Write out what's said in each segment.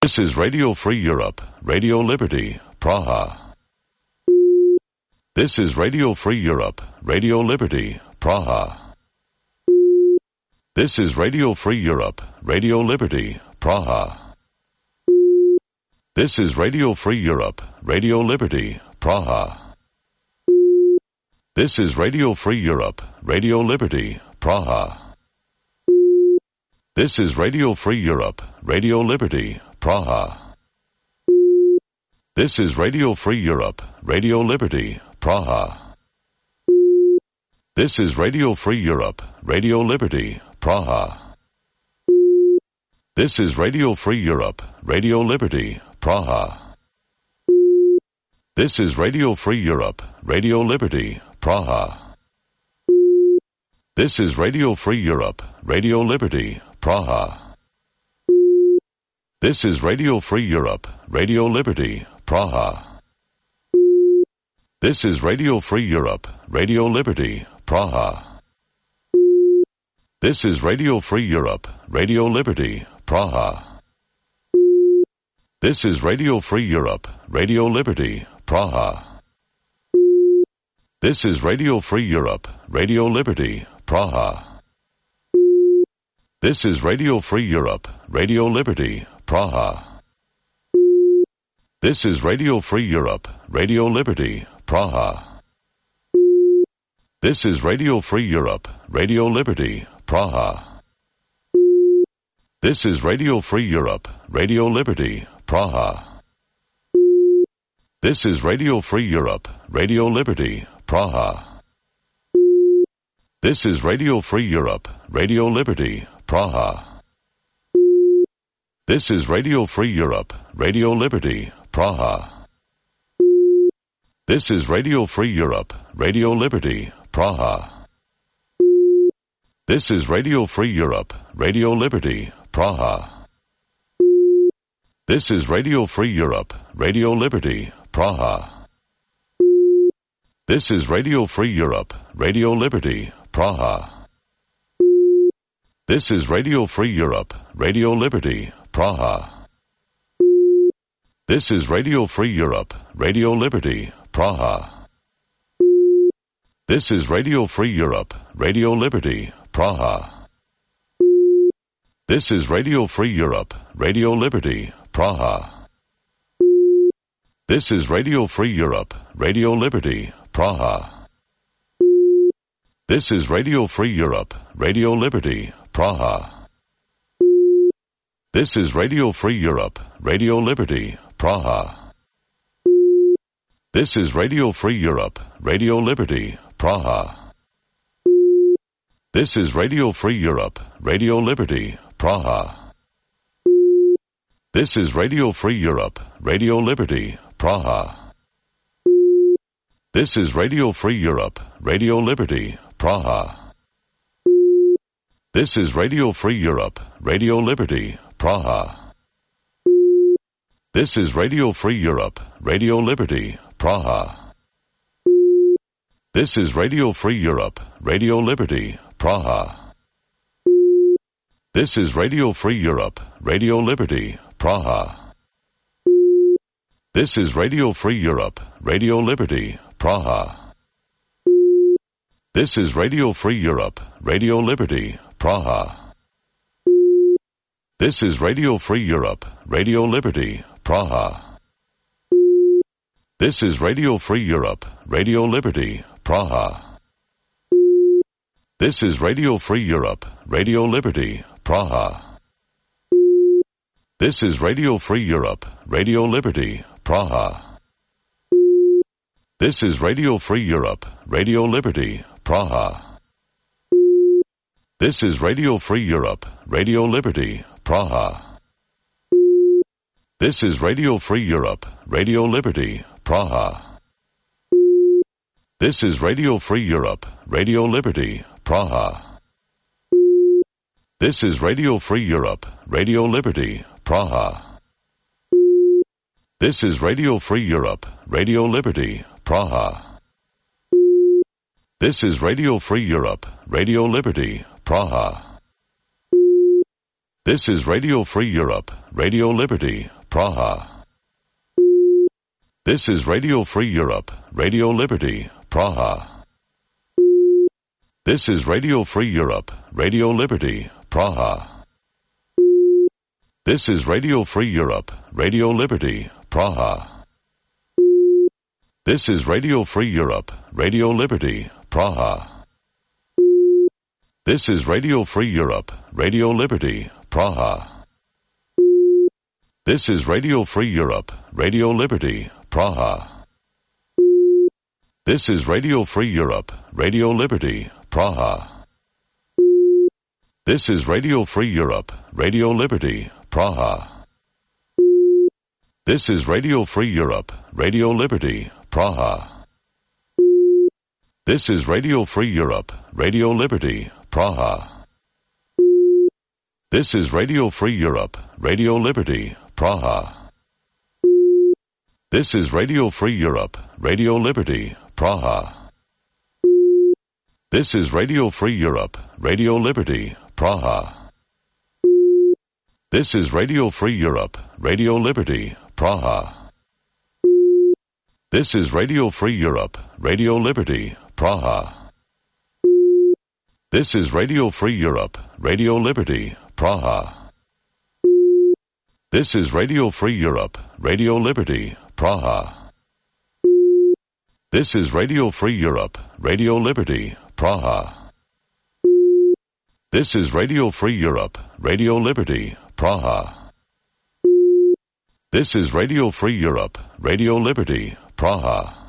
This is Radio Free Europe, Radio Liberty, Praha. This is Radio Free Europe, Radio Liberty, Praha. This is Radio Free Europe, Radio Liberty, Praha. This is Radio Free Europe, Radio Liberty, Praha. This is Radio Free Europe, Radio Liberty, Praha. This is Radio Free Europe, Radio Liberty, Praha. This is Radio Free Europe, Radio Liberty, Praha. This is Radio Free Europe, Radio Liberty, Praha. This is Radio Free Europe, Radio Liberty, Praha. This is Radio Free Europe, Radio Liberty, Praha. This is Radio Free Europe, Radio Liberty, Praha. This is Radio Free Europe, Radio Liberty, Praha. This is Radio Free Europe, Radio Liberty, Praha. This is Radio Free Europe, Radio Liberty, Praha. This is Radio Free Europe, Radio Liberty, Praha. This is Radio Free Europe, Radio Liberty, Praha. This is Radio Free Europe, Radio Liberty, Praha. This is Radio Free Europe, Radio Liberty, Praha. This is Radio Free Europe, Radio Liberty, Praha. This is Radio Free Europe, Radio Liberty, Praha. This is Radio Free Europe, Radio Liberty, Praha. This is Radio Free Europe, Radio Liberty, Praha. This is Radio Free Europe, Radio Liberty, Praha. This is Radio Free Europe, Radio Liberty, Praha. This is Radio Free Europe, Radio Liberty, Praha. This is Radio Free Europe, Radio Liberty, Praha. This is Radio Free Europe, Radio Liberty, Praha. This is Radio Free Europe, Radio Liberty, Praha. This is Radio Free Europe, Radio Liberty, Praha. This is Radio Free Europe, Radio Liberty, Praha. This is Radio Free Europe, Radio Liberty, Praha. This is Radio Free Europe, Radio Liberty, Praha. This is Radio Free Europe, Radio Liberty, Praha. This is Radio Free Europe, Radio Liberty, Praha. This is Radio Free Europe, Radio Liberty, Praha. This is Radio Free Europe, Radio Liberty, Praha. This is Radio Free Europe, Radio Liberty, Praha. This is Radio Free Europe, Radio Liberty, Praha. This is Radio Free Europe, Radio Liberty, Praha. This is Radio Free Europe, Radio Liberty, Praha. This is Radio Free Europe, Radio Liberty, Praha. This is Radio Free Europe, Radio Liberty, Praha. This is Radio Free Europe, Radio Liberty, Praha. This is Radio Free Europe, Radio Liberty, Praha. This is Radio Free Europe, Radio Liberty, Praha. This is Radio Free Europe, Radio Liberty, Praha. This is Radio Free Europe, Radio Liberty, Praha. This is Radio Free Europe, Radio Liberty, Praha. This is Radio Free Europe, Radio Liberty, Praha. This is Radio Free Europe, Radio Liberty, Praha. This is Radio Free Europe, Radio Liberty, Praha. This is Radio Free Europe, Radio Liberty, Praha. This is Radio Free Europe, Radio Liberty, Praha. This is Radio Free Europe, Radio Liberty, Praha. This is Radio Free Europe, Radio Liberty, Praha. This is Radio Free Europe, Radio Liberty, Praha. This is Radio Free Europe, Radio Liberty, Praha. This is Radio Free Europe, Radio Liberty, Praha. This is Radio Free Europe, Radio Liberty, Praha. This is Radio Free Europe, Radio Liberty, Praha. This is Radio Free Europe, Radio Liberty, Praha. This is Radio Free Europe, Radio Liberty, Praha. This is Radio Free Europe, Radio Liberty, Praha. This is Radio Free Europe, Radio Liberty, Praha. This is Radio Free Europe, Radio Liberty, Praha. This is Radio Free Europe, Radio Liberty, Praha. This is Radio Free Europe, Radio Liberty, Praha. This is Radio Free Europe, Radio Liberty, Praha. This is Radio Free Europe, Radio Liberty, Praha. This is Radio Free Europe, Radio Liberty, Praha. This is Radio Free Europe, Radio Liberty, Praha. This is Radio Free Europe, Radio Liberty, Praha. This is Radio Free Europe, Radio Liberty, Praha. This is Radio Free Europe, Radio Liberty, Praha. This is Radio Free Europe, Radio Liberty, Praha. This is Radio Free Europe, Radio Liberty, Praha.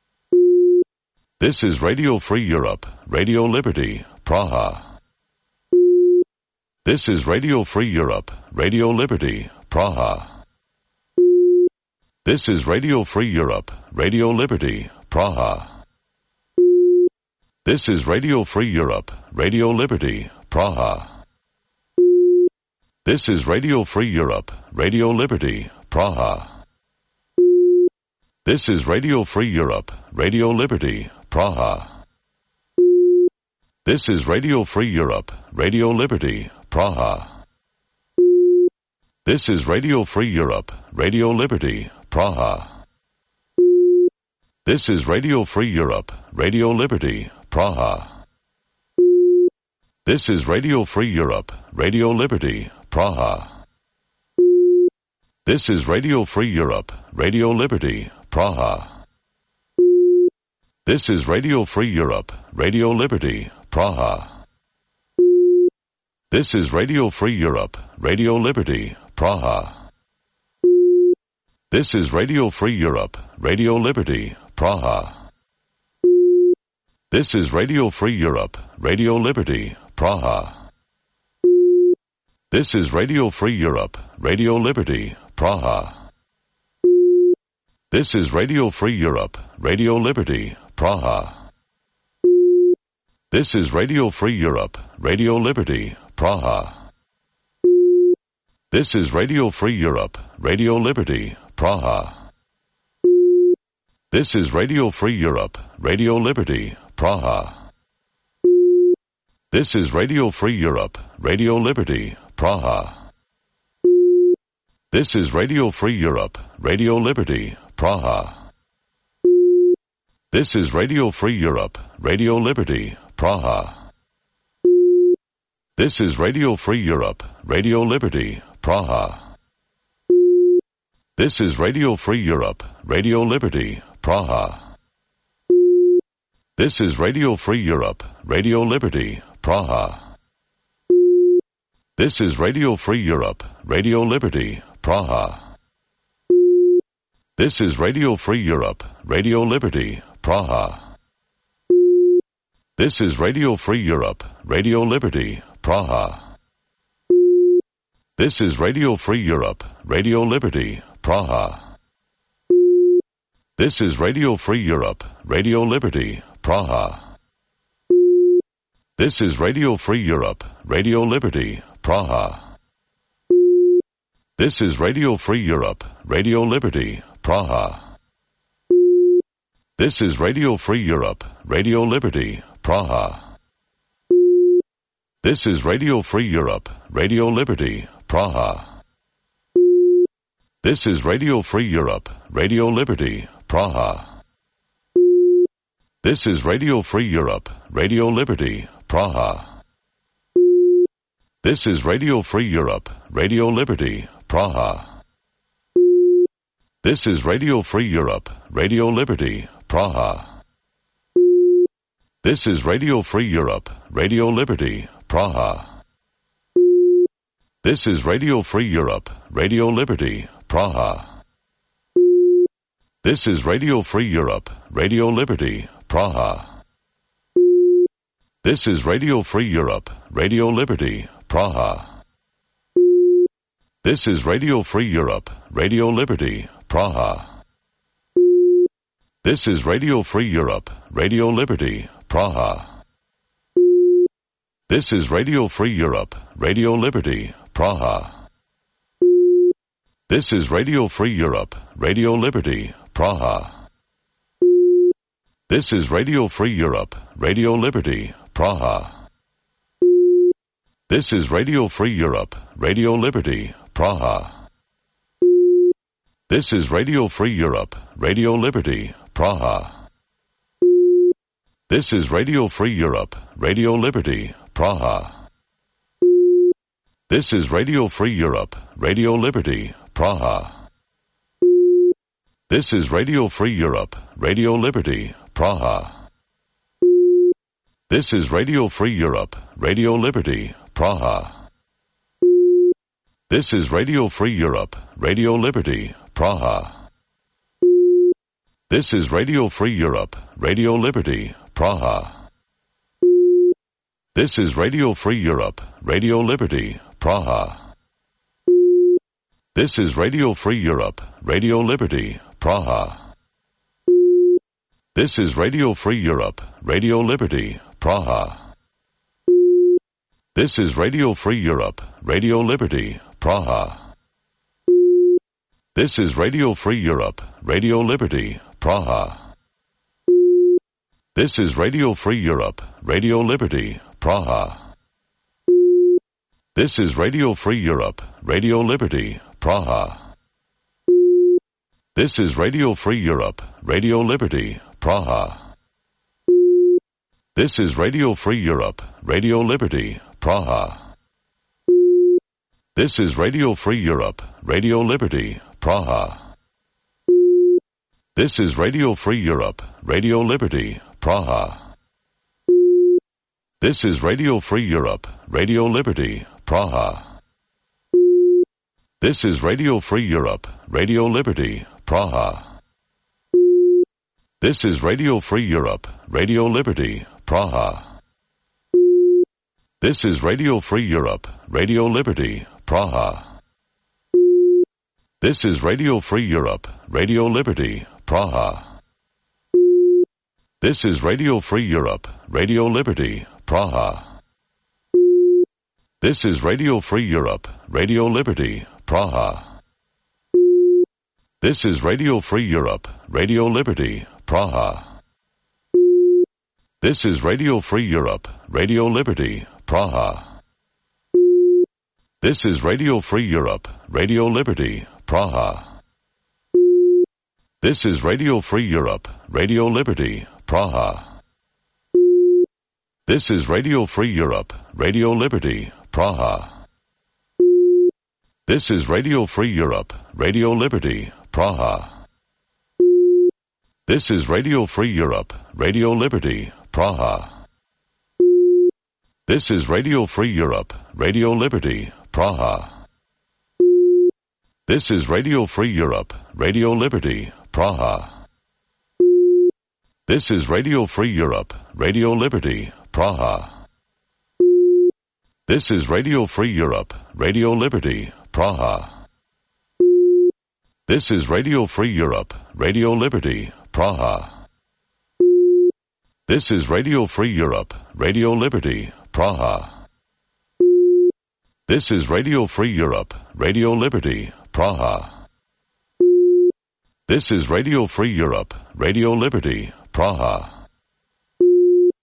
This is Radio Free Europe, Radio Liberty, Praha. This is Radio Free Europe, Radio Liberty, Praha. This is Radio Free Europe, Radio Liberty, Praha. This is Radio Free Europe, Radio Liberty, Praha. This is Radio Free Europe, Radio Liberty, Praha. This is Radio Free Europe, Radio Liberty, Praha. This is Radio Free Europe, Radio Liberty, Praha. This is Radio Free Europe, Radio Liberty, Praha. This is Radio Free Europe, Radio Liberty, Praha. This is Radio Free Europe, Radio Liberty, Praha. This is Radio Free Europe, Radio Liberty, Praha. This is Radio Free Europe, Radio Liberty, Praha. This is Radio Free Europe, Radio Liberty, Praha. This is Radio Free Europe, Radio Liberty, Praha. This is Radio Free Europe, Radio Liberty, Praha. This is Radio Free Europe, Radio Liberty, Praha. This is Radio Free Europe, Radio Liberty, Praha. This is Radio Free Europe, Radio Liberty, Praha. This is Radio Free Europe, Radio Liberty, Praha. This is Radio Free Europe, Radio Liberty, Praha. This is Radio Free Europe, Radio Liberty, Praha. This is Radio Free Europe, Radio Liberty, Praha. This is Radio Free Europe, Radio Liberty, Praha. This is Radio Free Europe, Radio Liberty, Praha. This is Radio Free Europe, Radio Liberty, Praha. This is Radio Free Europe, Radio Liberty, Praha. This is Radio Free Europe, Radio Liberty, Praha. This is Radio Free Europe, Radio Liberty, Praha. This is Radio Free Europe, Radio Liberty, Praha. This is Radio Free Europe, Radio Liberty, Praha. This is Radio Free Europe, Radio Liberty, Praha. This is Radio Free Europe, Radio Liberty, Praha. This is Radio Free Europe, Radio Liberty, Praha. This is Radio Free Europe, Radio Liberty, Praha. This is Radio Free Europe, Radio Liberty, Praha. This is Radio Free Europe, Radio Liberty, Praha. This is Radio Free Europe, Radio Liberty, Praha. This is Radio Free Europe, Radio Liberty, Praha. This is Radio Free Europe, Radio Liberty, Praha. This is Radio Free Europe, Radio Liberty, Praha. This is Radio Free Europe, Radio Liberty, Praha. This is Radio Free Europe, Radio Liberty, Praha. This is Radio Free Europe, Radio Liberty, Praha. This is Radio Free Europe, Radio Liberty, Praha. This is Radio Free Europe, Radio Liberty, Praha. This is Radio Free Europe, Radio Liberty, Praha. This is Radio Free Europe, Radio Liberty, Praha. This is Radio Free Europe, Radio Liberty, Praha. This is Radio Free Europe, Radio Liberty, Praha. This is Radio Free Europe, Radio Liberty, Praha. This is Radio Free Europe, Radio Liberty, Praha. This is Radio Free Europe, Radio Liberty, Praha. This is Radio Free Europe, Radio Liberty, Praha. This is Radio Free Europe, Radio Liberty, Praha. This is Radio Free Europe, Radio Liberty, Praha. This is Radio Free Europe, Radio Liberty, Praha. This is Radio Free Europe, Radio Liberty, Praha. This is Radio Free Europe, Radio Liberty, Praha. This is Radio Free Europe, Radio Liberty, Praha. This is Radio Free Europe, Radio Liberty, Praha. This is Radio Free Europe, Radio Liberty, Praha. This is Radio Free Europe, Radio Liberty, Praha. This is Radio Free Europe, Radio Liberty, Praha. This is Radio Free Europe, Radio Liberty, Praha. This is Radio Free Europe, Radio Liberty, Praha. This is Radio Free Europe, Radio Liberty, Praha. This is Radio Free Europe, Radio Liberty, Praha. This is Radio Free Europe, Radio Liberty, Praha. This is Radio Free Europe, Radio Liberty, Praha. This is Radio Free Europe, Radio Liberty, Praha. This is Radio Free Europe, Radio Liberty, Praha. This is Radio Free Europe, Radio Liberty, Praha. This is Radio Free Europe, Radio Liberty, Praha. This is Radio Free Europe, Radio Liberty, Praha. This is Radio Free Europe, Radio Liberty, Praha. This is Radio Free Europe, Radio Liberty, Praha. This is Radio Free Europe, Radio Liberty, Praha. This is Radio Free Europe, Radio Liberty, Praha. This is Radio Free Europe, Radio Liberty, Praha. This is Radio Free Europe, Radio Liberty, Praha. This is Radio Free Europe, Radio Liberty, Praha. This is Radio Free Europe, Radio Liberty, Praha. This is Radio Free Europe, Radio Liberty, Praha. This is Radio Free Europe, Radio Liberty, Praha. This is Radio Free Europe, Radio Liberty, Praha. This is Radio Free Europe, Radio Liberty, Praha. This is Radio Free Europe, Radio Liberty, Praha. This is Radio Free Europe, Radio Liberty, Praha. This is Radio Free Europe, Radio Liberty, Praha.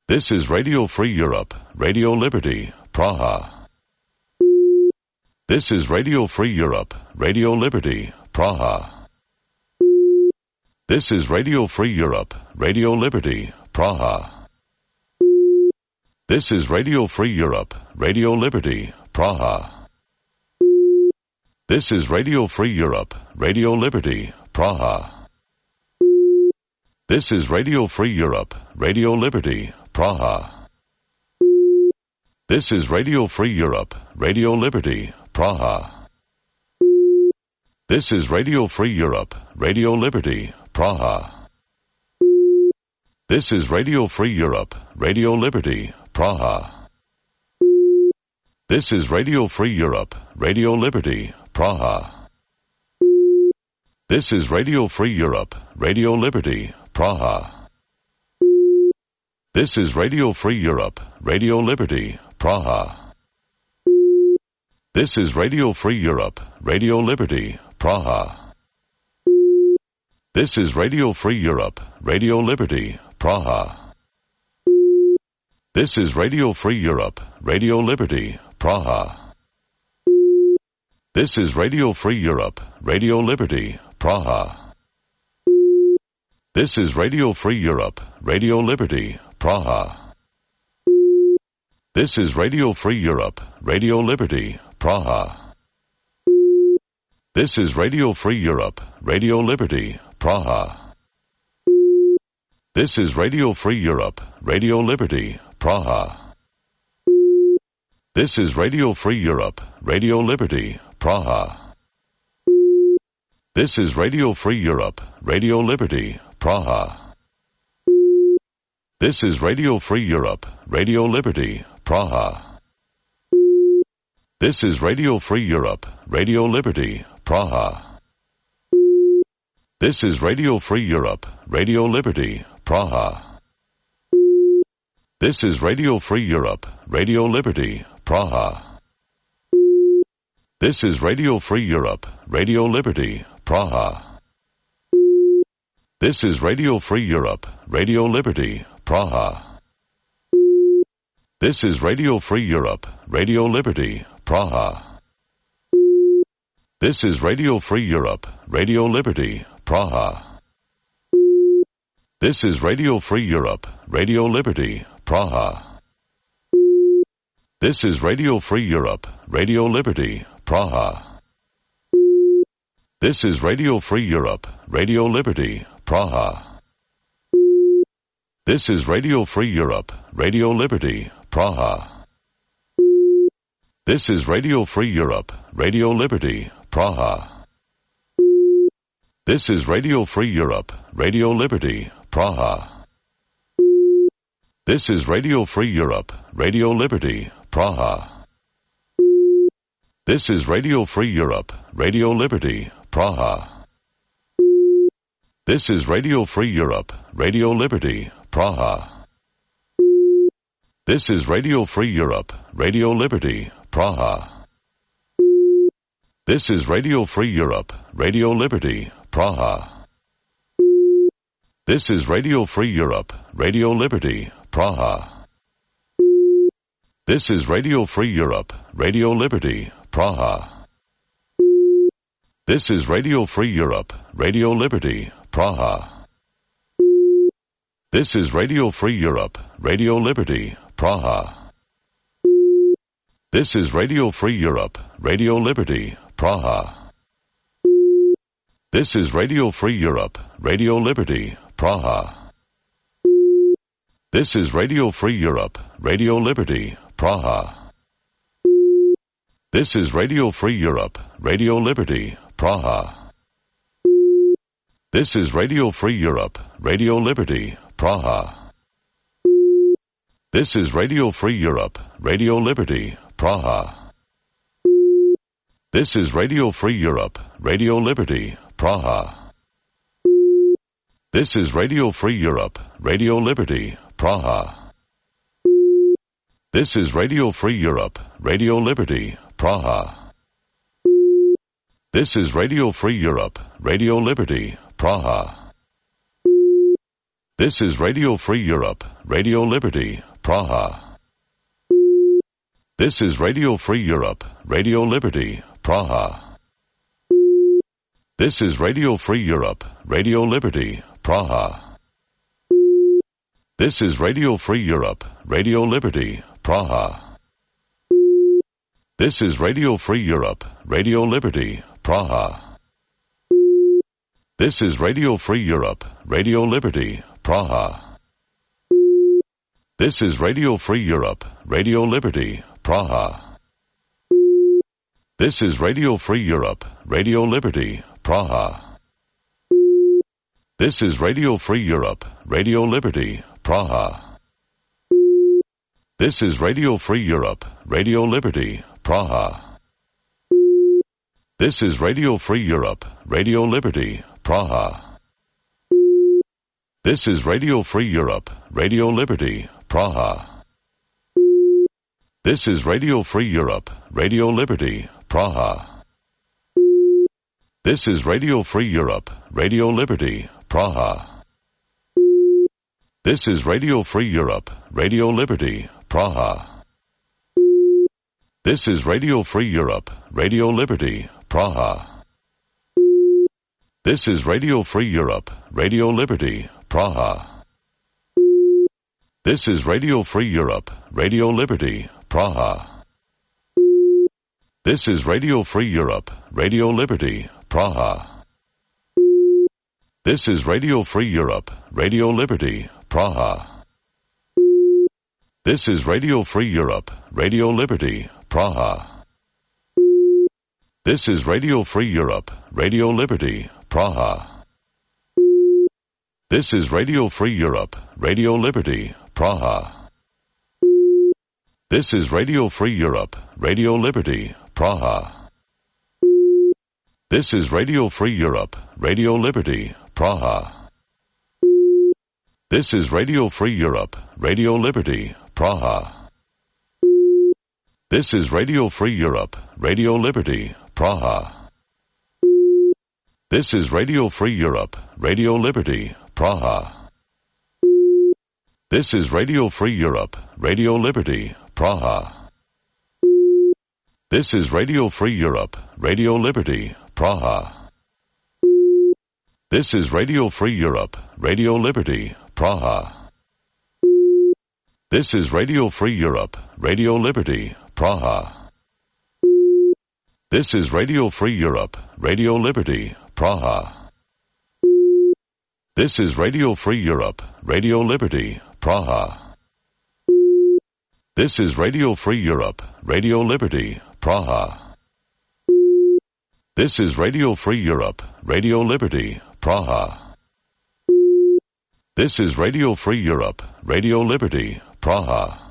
This is Radio Free Europe, Radio Liberty, Praha. This is Radio Free Europe, Radio Liberty, Praha. This is Radio Free Europe, Radio Liberty, Praha. This is Radio Free Europe, Radio Liberty, Praha. This is Radio Free Europe, Radio Liberty, Praha. This is Radio Free Europe, Radio Liberty, Praha. This is Radio Free Europe, Radio Liberty, Praha. This is Radio Free Europe, Radio Liberty, Praha. This is Radio Free Europe, Radio Liberty, Praha. This is Radio Free Europe, Radio Liberty, Praha. This is Radio Free Europe, Radio Liberty, Praha. This is Radio Free Europe, Radio Liberty, Praha. This is Radio Free Europe, Radio Liberty, Praha. This is Radio Free Europe, Radio Liberty, Praha. This is Radio Free Europe, Radio Liberty, Praha. This is Radio Free Europe, Radio Liberty, Praha. This is Radio Free Europe, Radio Liberty, Praha. This is Radio Free Europe, Radio Liberty, Praha. This is Radio Free Europe, Radio Liberty, Praha. This is Radio Free Europe, Radio Liberty, Praha. This is Radio Free Europe, Radio Liberty, Praha. This is Radio Free Europe, Radio Liberty, Praha. This is Radio Free Europe, Radio Liberty, Praha. This is Radio Free Europe, Radio Liberty, Praha. This is Radio Free Europe, Radio Liberty, Praha. This is Radio Free Europe, Radio Liberty, Praha. This is Radio Free Europe, Radio Liberty, Praha. This is Radio Free Europe, Radio Liberty, Praha. This is Radio Free Europe, Radio Liberty, Praha. This is Radio Free Europe, Radio Liberty, Praha. This is Radio Free Europe, Radio Liberty, Praha. This is Radio Free Europe, Radio Liberty, Praha. This is Radio Free Europe, Radio Liberty, Praha. This is Radio Free Europe, Radio Liberty, Praha. This is Radio Free Europe, Radio Liberty, Praha. This is Radio Free Europe, Radio Liberty, Praha. This is Radio Free Europe, Radio Liberty, Praha. This is Radio Free Europe, Radio Liberty, Praha. This is Radio Free Europe, Radio Liberty, Praha. This is Radio Free Europe, Radio Liberty, Praha. This is Radio Free Europe, Radio Liberty, Praha. This is Radio Free Europe, Radio Liberty, Praha. This is Radio Free Europe, Radio Liberty, Praha. This is Radio Free Europe, Radio Liberty, Praha. This is Radio Free Europe, Radio Liberty, Praha. This is Radio Free Europe, Radio Liberty, Praha. This is Radio Free Europe, Radio Liberty, Praha. This is Radio Free Europe, Radio Liberty, Praha. This is Radio Free Europe, Radio Liberty, Praha. This is Radio Free Europe, Radio Liberty, Praha. This is Radio Free Europe, Radio Liberty, Praha. This is Radio Free Europe, Radio Liberty, Praha. This is Radio Free Europe, Radio Liberty, Praha. This is Radio Free Europe, Radio Liberty, Praha. This is Radio Free Europe, Radio Liberty, Praha. This is Radio Free Europe, Radio Liberty, Praha. This is Radio Free Europe, Radio Liberty, Praha. This is Radio Free Europe, Radio Liberty, Praha. This is Radio Free Europe, Radio Liberty, Praha. This is Radio Free Europe, Radio Liberty, Praha. This is Radio Free Europe, Radio Liberty, Praha. This is Radio Free Europe, Radio Liberty, Praha. This is Radio Free Europe, Radio Liberty, Praha. This is Radio Free Europe, Radio Liberty, Praha. This is Radio Free Europe, Radio Liberty, Praha. This is Radio Free Europe, Radio Liberty, Praha. This is Radio Free Europe, Radio Liberty, Praha. This is Radio Free Europe, Radio Liberty, Praha. This is Radio Free Europe, Radio Liberty, Praha. This is Radio Free Europe, Radio Liberty, Praha. This is Radio Free Europe, Radio Liberty, Praha. This is Radio Free Europe, Radio Liberty, Praha. This is Radio Free Europe, Radio Liberty, Praha. This is Radio Free Europe, Radio Liberty, Praha. This is Radio Free Europe, Radio Liberty, Praha. This is Radio Free Europe, Radio Liberty, Praha. This is Radio Free Europe, Radio Liberty, Praha. This is Radio Free Europe, Radio Liberty, Praha. This is Radio Free Europe, Radio Liberty, Praha. This is Radio Free Europe, Radio Liberty, Praha. This is Radio Free Europe, Radio Liberty, Praha. This is Radio Free Europe, Radio Liberty, Praha. This is Radio Free Europe, Radio Liberty, Praha. This is Radio Free Europe, Radio Liberty, Praha. This is Radio Free Europe, Radio Liberty, Praha. This is Radio Free Europe, Radio Liberty, Praha. This is Radio Free Europe, Radio Liberty, Praha. This is Radio Free Europe, Radio Liberty, Praha. This is Radio Free Europe, Radio Liberty, Praha. This is Radio Free Europe, Radio Liberty, Praha. This is Radio Free Europe, Radio Liberty, Praha. This is Radio Free Europe, Radio Liberty, Praha.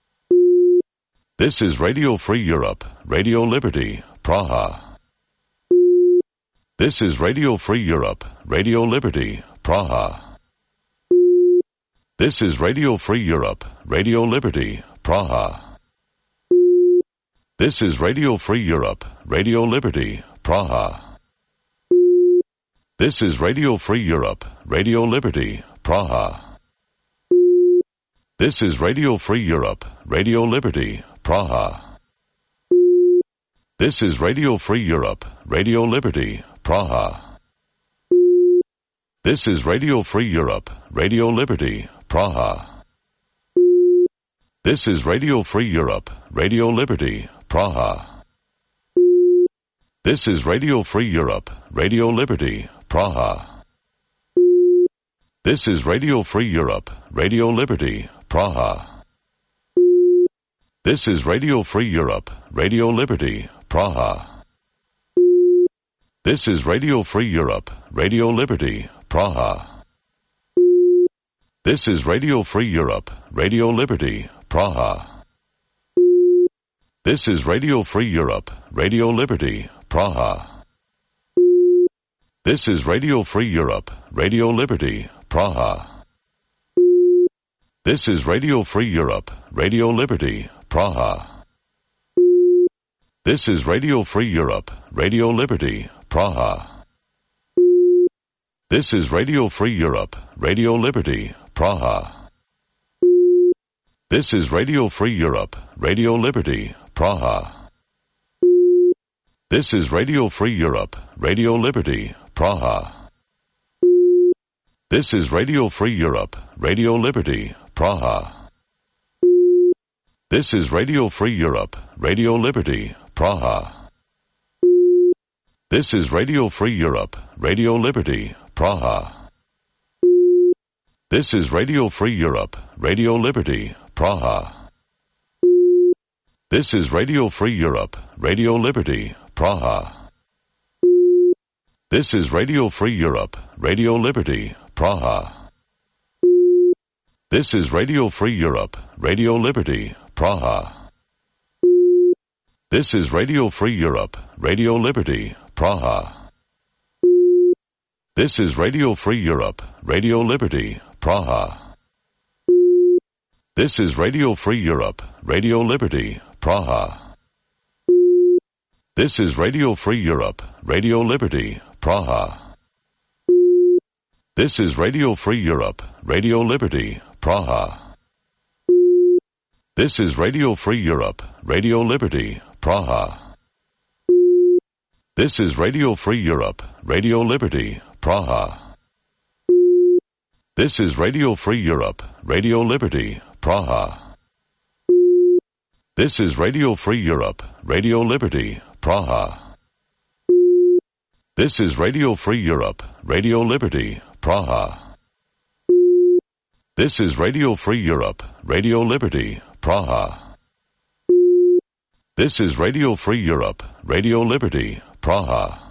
This is Radio Free Europe, Radio Liberty, Praha. This is Radio Free Europe, Radio Liberty, Praha. This is Radio Free Europe, Radio Liberty, Praha. This is Radio Free Europe, Radio Liberty, Praha. This is Radio Free Europe, Radio Liberty, Praha. This is Radio Free Europe, Radio Liberty, Praha. This is Radio Free Europe, Radio Liberty, Praha. This is Radio Free Europe, Radio Liberty, Praha. This is Radio Free Europe, Radio Liberty, Praha. This is Radio Free Europe, Radio Liberty, Praha. This is Radio Free Europe, Radio Liberty, Praha. This is Radio Free Europe, Radio Liberty, Praha. This is Radio Free Europe, Radio Liberty, Praha. This is Radio Free Europe, Radio Liberty, Praha. This is Radio Free Europe, Radio Liberty, Praha. This is Radio Free Europe, Radio Liberty, Praha. This is Radio Free Europe, Radio Liberty, Praha. This is Radio Free Europe, Radio Liberty, Praha. This is Radio Free Europe, Radio Liberty, Praha. This is Radio Free Europe, Radio Liberty, Praha. This is Radio Free Europe, Radio Liberty, Praha. This is Radio Free Europe, Radio Liberty, Praha. This is Radio Free Europe, Radio Liberty, Praha. This is Radio Free Europe, Radio Liberty, Praha. This is Radio Free Europe, Radio Liberty, Praha. This is Radio Free Europe, Radio Liberty, Praha. This is Radio Free Europe, Radio Liberty, Praha. This is Radio Free Europe, Radio Liberty, Praha. This is Radio Free Europe, Radio Liberty, Praha. This is Radio Free Europe, Radio Liberty, Praha. This is Radio Free Europe, Radio Liberty, Praha. This is Radio Free Europe, Radio Liberty, Praha. This is Radio Free Europe, Radio Liberty, Praha. This is Radio Free Europe, Radio Liberty, Praha. This is Radio Free Europe, Radio Liberty, Praha. This is Radio Free Europe, Radio Liberty, Praha. This is Radio Free Europe, Radio Liberty, Praha. This is Radio Free Europe, Radio Liberty, Praha. This is Radio Free Europe, Radio Liberty, Praha. This is Radio Free Europe, Radio Liberty, Praha.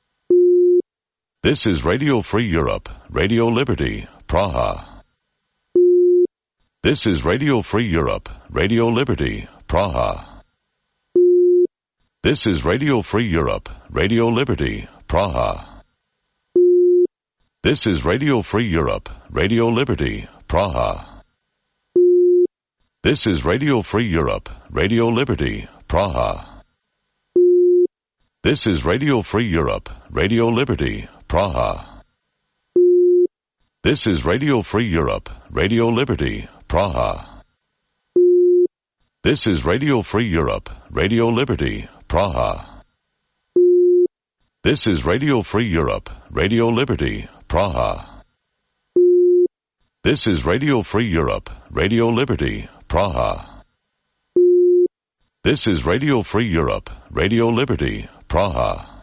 This is Radio Free Europe, Radio Liberty, Praha. This is Radio Free Europe, Radio Liberty, Praha. This is Radio Free Europe, Radio Liberty, Praha. This is Radio Free Europe, Radio Liberty, Praha. This is Radio Free Europe, Radio Liberty, Praha. This is Radio Free Europe, Radio Liberty, Praha. This is Radio Free Europe, Radio Liberty, Praha. This is Radio Free Europe, Radio Liberty, Praha. This is Radio Free Europe, Radio Liberty, Praha. This is Radio Free Europe, Radio Liberty, Praha. This is Radio Free Europe, Radio Liberty, Praha.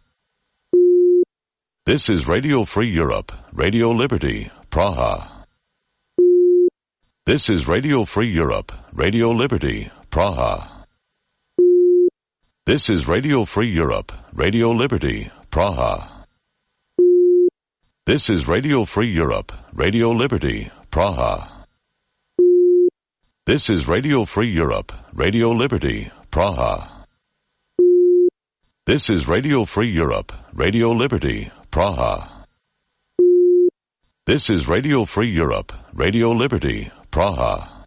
This is Radio Free Europe, Radio Liberty, Praha. This is Radio Free Europe, Radio Liberty, Praha. This is Radio Free Europe, Radio Liberty, Praha. This is Radio Free Europe, Radio Liberty, Praha. This is Radio Free Europe, Radio Liberty, Praha. This is Radio Free Europe, Radio Liberty, Praha. This is Radio Free Europe, Radio Liberty, Praha.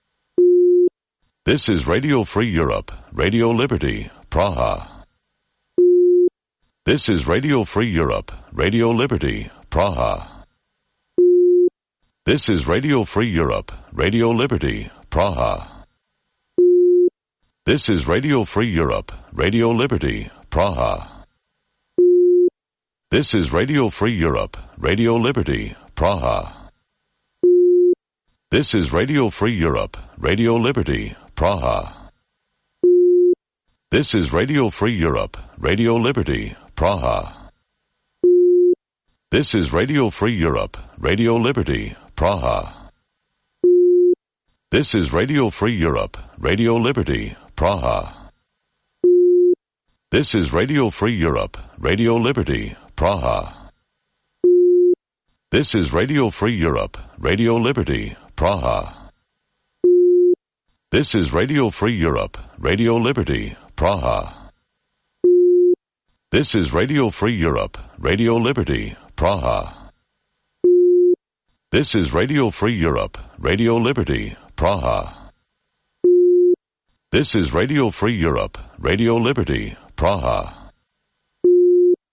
This is Radio Free Europe, Radio Liberty, Praha. This is Radio Free Europe, Radio Liberty, Praha. This is Radio Free Europe, Radio Liberty, Praha. This is Radio Free Europe, Radio Liberty, Praha. This is Radio Free Europe, Radio Liberty, Praha. This is Radio Free Europe, Radio Liberty, Praha. This is Radio Free Europe, Radio Liberty, Praha. This is Radio Free Europe, Radio Liberty, Praha. This is Radio Free Europe, Radio Liberty, Praha. This is Radio Free Europe, Radio Liberty, Praha. This is Radio Free Europe, Radio Liberty, Praha. This is Radio Free Europe, Radio Liberty, Praha. This is Radio Free Europe, Radio Liberty, Praha. This is Radio Free Europe, Radio Liberty, Praha. This is Radio Free Europe, Radio Liberty, Praha.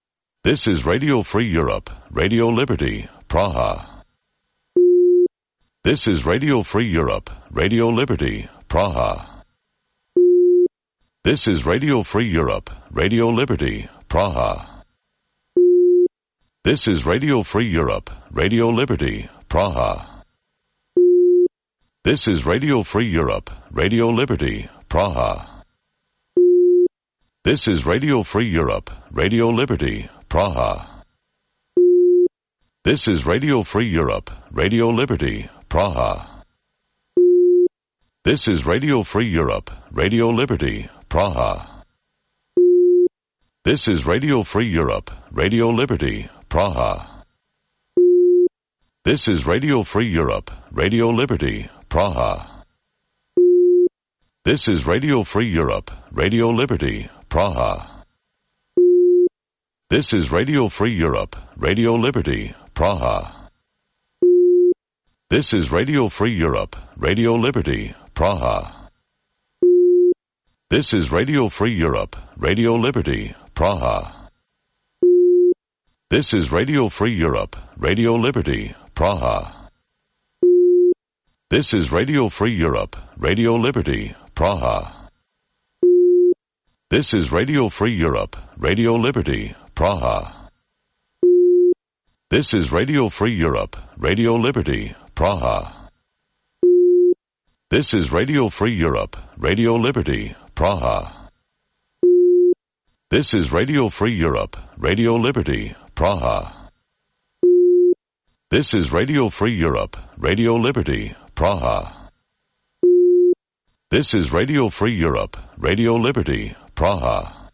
This is Radio Free Europe, Radio Liberty, Praha. This is Radio Free Europe, Radio Liberty, Praha. This is Radio Free Europe, Radio Liberty, Praha. This is Radio Free Europe, Radio Liberty, Praha. This is Radio Free Europe, Radio Liberty, Praha. This is Radio Free Europe, Radio Liberty, Praha. This is Radio Free Europe, Radio Liberty, Praha. This is Radio Free Europe, Radio Liberty, Praha. This is Radio Free Europe, Radio Liberty, Praha. This is Radio Free Europe, Radio Liberty, Praha. This is Radio Free Europe, Radio Liberty, Praha. This is Radio Free Europe, Radio Liberty, Praha. This is Radio Free Europe, Radio Liberty, Praha. This is Radio Free Europe, Radio Liberty, Praha. This is Radio Free Europe, Radio Liberty, Praha. This is Radio Free Europe, Radio Liberty, Praha. This is Radio Free Europe, Radio Liberty, Praha. This is Radio Free Europe, Radio Liberty, Praha. This is Radio Free Europe, Radio Liberty, Praha. This is Radio Free Europe, Radio Liberty, Praha. This is Radio Free Europe, Radio Liberty, Praha. This is Radio Free Europe, Radio Liberty, Praha.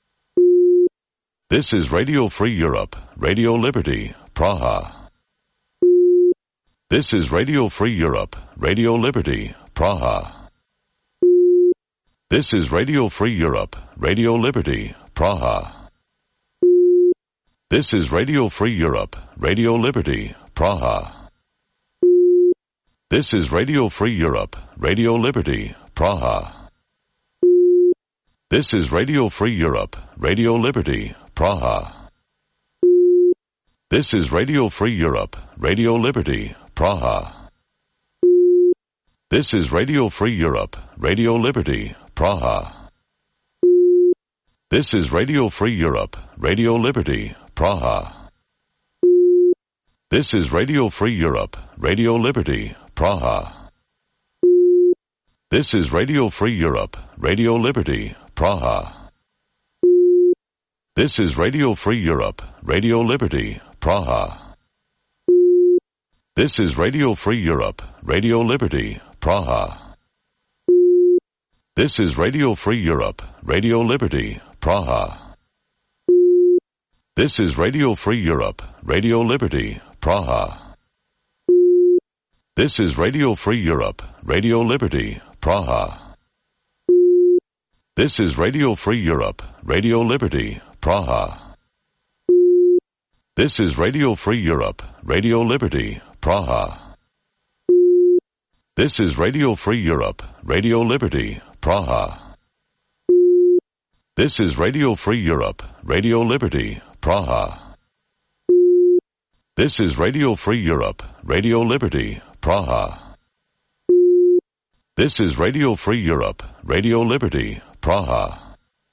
This is Radio Free Europe, Radio Liberty, Praha. This is Radio Free Europe, Radio Liberty, Praha. This is Radio Free Europe, Radio Liberty, Praha. This is Radio Free Europe, Radio Liberty, Praha. This is Radio Free Europe, Radio Liberty, Praha. This is Radio Free Europe, Radio Liberty, Praha. This is Radio Free Europe, Radio Liberty, Praha. This is Radio Free Europe, Radio Liberty, Praha. This is Radio Free Europe, Radio Liberty, Praha. This is Radio Free Europe, Radio Liberty, Praha. This is Radio Free Europe, Radio Liberty, Praha. This is Radio Free Europe, Radio Liberty, Praha. This is Radio Free Europe, Radio Liberty, Praha. This is Radio Free Europe, Radio Liberty, Praha. This is Radio Free Europe, Radio Liberty, Praha. This is Radio Free Europe, Radio Liberty, Praha. This is Radio Free Europe, Radio Liberty, Praha. This is Radio Free Europe, Radio Liberty, Praha. This is Radio Free Europe, Radio Liberty, Praha. This is Radio Free Europe, Radio Liberty, Praha. This is Radio Free Europe, Radio Liberty, Praha. This is Radio Free Europe, Radio Liberty, Praha.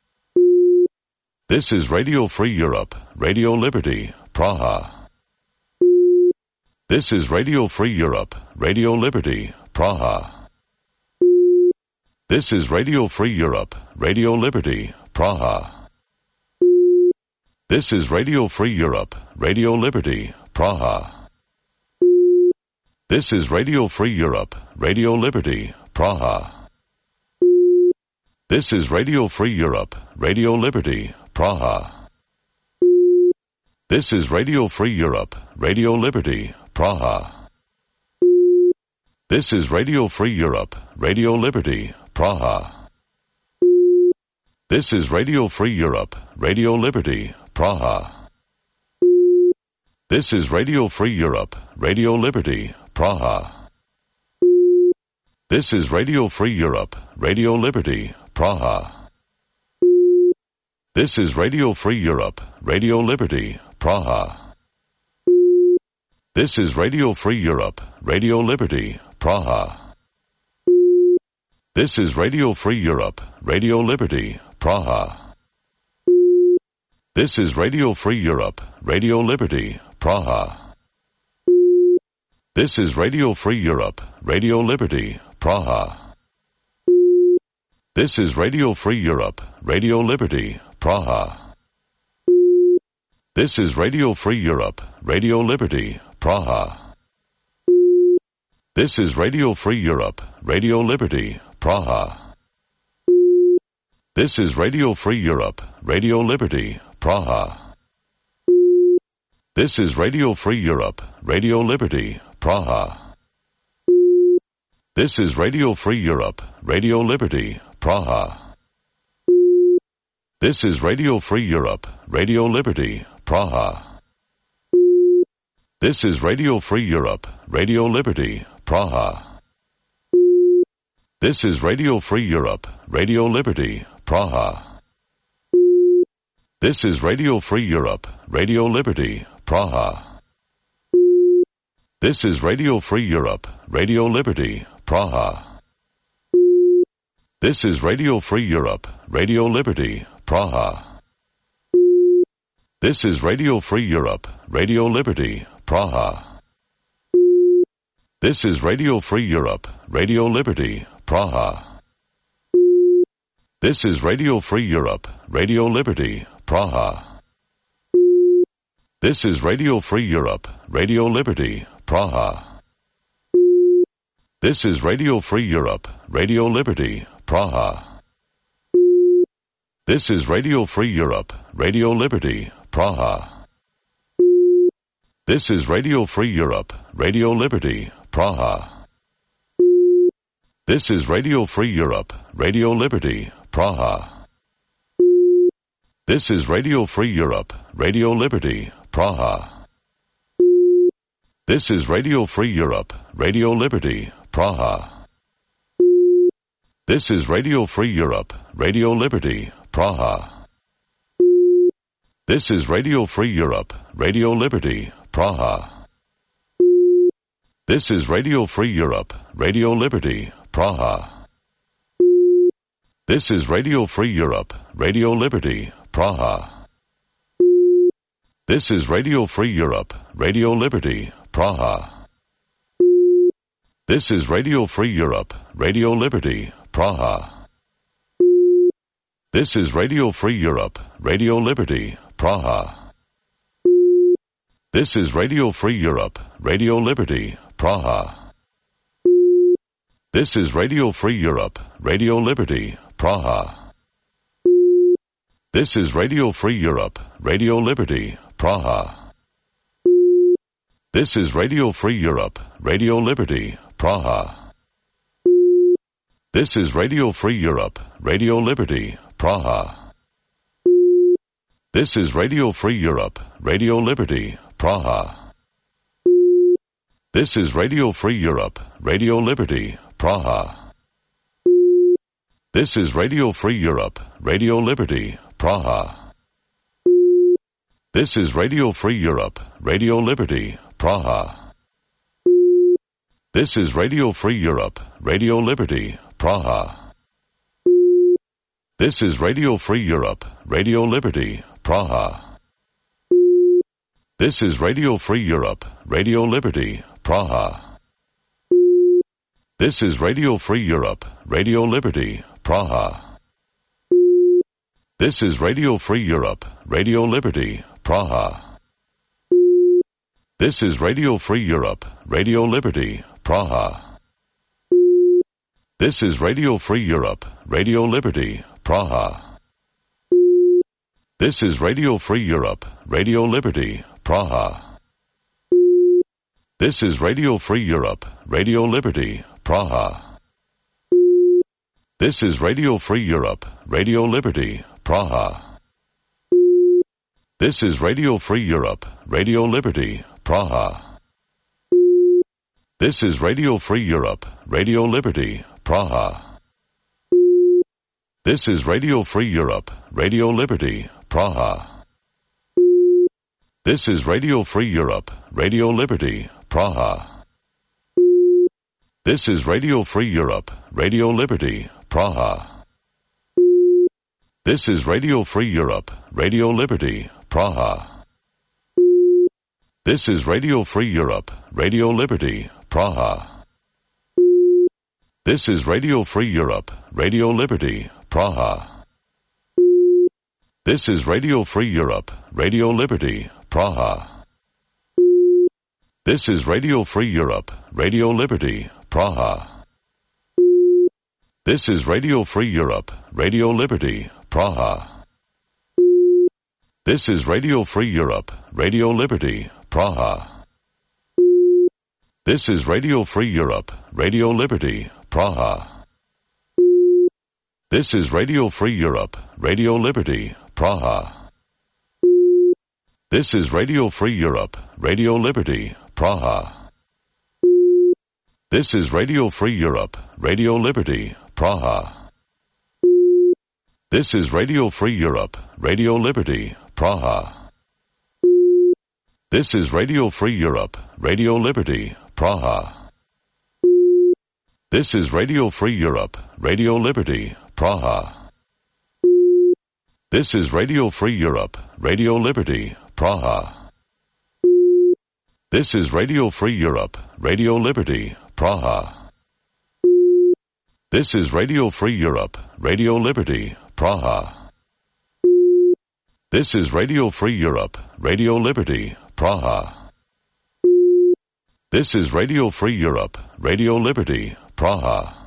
This is Radio Free Europe, Radio Liberty, Praha. This is Radio Free Europe, Radio Liberty, Praha. This is Radio Free Europe, Radio Liberty, Praha. This is Radio Free Europe, Radio Liberty, Praha. This is Radio Free Europe, Radio Liberty, Praha. This is Radio Free Europe, Radio Liberty, Praha. This is Radio Free Europe, Radio Liberty, Praha. This is Radio Free Europe, Radio Liberty, Praha. This is Radio Free Europe, Radio Liberty, Praha. This is Radio Free Europe, Radio Liberty, Praha. This is Radio Free Europe, Radio Liberty, Praha. This is Radio Free Europe, Radio Liberty, Praha. This is Radio Free Europe, Radio Liberty, Praha. This is Radio Free Europe, Radio Liberty, Praha. This is Radio Free Europe, Radio Liberty, Praha. This is Radio Free Europe, Radio Liberty, Praha. This is Radio Free Europe, Radio Liberty, Praha. This is Radio Free Europe, Radio Liberty, Praha. This is Radio Free Europe, Radio Liberty, Praha. This is Radio Free Europe, Radio Liberty, Praha. This is Radio Free Europe, Radio Liberty, Praha. This is Radio Free Europe, Radio Liberty, Praha. This is Radio Free Europe, Radio Liberty, Praha. This is Radio Free Europe, Radio Liberty, Praha. This is Radio Free Europe, Radio Liberty, Praha. This is Radio Free Europe, Radio Liberty, Praha. This is Radio Free Europe, Radio Liberty, Praha. This is Radio Free Europe, Radio Liberty, Praha. This is Radio Free Europe, Radio Liberty, Praha. This is Radio Free Europe, Radio Liberty, Praha. This is Radio Free Europe, Radio Liberty, Praha. This is Radio Free Europe, Radio Liberty, Praha. This is Radio Free Europe, Radio Liberty, Praha. This is Radio Free Europe, Radio Liberty, Praha. This is Radio Free Europe, Radio Liberty, Praha. This is Radio Free Europe, Radio Liberty, Praha. This is Radio Free Europe, Radio Liberty, Praha. This is Radio Free Europe, Radio Liberty, Praha. This is Radio Free Europe, Radio Liberty, Praha. This is Radio Free Europe, Radio Liberty, Praha. This is Radio Free Europe, Radio Liberty, Praha. This is Radio Free Europe, Radio Liberty, Praha. This is Radio Free Europe, Radio Liberty, Praha. This is Radio Free Europe, Radio Liberty, Praha. This is Radio Free Europe, Radio Liberty, Praha. This is Radio Free Europe, Radio Liberty, Praha. This is Radio Free Europe, Radio Liberty, Praha. This is Radio Free Europe, Radio Liberty, Praha. This is Radio Free Europe, Radio Liberty, Praha. This is Radio Free Europe, Radio Liberty, Praha. This is Radio Free Europe, Radio Liberty, Praha. This is Radio Free Europe, Radio Liberty, Praha. This is Radio Free Europe, Radio Liberty, Praha. This is Radio Free Europe, Radio Liberty, Praha. This is Radio Free Europe, Radio Liberty, Praha. This is Radio Free Europe, Radio Liberty, Praha. This is Radio Free Europe, Radio Liberty, Praha. This is Radio Free Europe, Radio Liberty, Praha. This is Radio Free Europe, Radio Liberty, Praha. This is Radio Free Europe, Radio Liberty, Praha. This is Radio Free Europe, Radio Liberty, Praha. This is Radio Free Europe, Radio Liberty, Praha. This is Radio Free Europe, Radio Liberty, Praha. This is Radio Free Europe, Radio Liberty, Praha. This is Radio Free Europe, Radio Liberty, Praha. This is Radio Free Europe, Radio Liberty, Praha. This is Radio Free Europe, Radio Liberty, Praha. This is Radio Free Europe, Radio Liberty, Praha. This is Radio Free Europe, Radio Liberty, Praha. This is Radio Free Europe, Radio Liberty, Praha. This is Radio Free Europe, Radio Liberty, Praha. This is Radio Free Europe, Radio Liberty, Praha. This is Radio Free Europe, Radio Liberty, Praha. This is Radio Free Europe, Radio Liberty, Praha. This is Radio Free Europe, Radio Liberty, Praha. This is Radio Free Europe, Radio Liberty, Praha. This is Radio Free Europe, Radio Liberty, Praha. This is Radio Free Europe, Radio Liberty, Praha. This is Radio Free Europe, Radio Liberty, Praha. This is Radio Free Europe, Radio Liberty, Praha. This is Radio Free Europe, Radio Liberty, Praha. This is Radio Free Europe, Radio Liberty, Praha. This is Radio Free Europe, Radio Liberty, Praha. This is Radio Free Europe, Radio Liberty, Praha. This is Radio Free Europe, Radio Liberty, Praha. This is Radio Free Europe, Radio Liberty, Praha. This is Radio Free Europe, Radio Liberty, Praha. This is Radio Free Europe, Radio Liberty, Praha.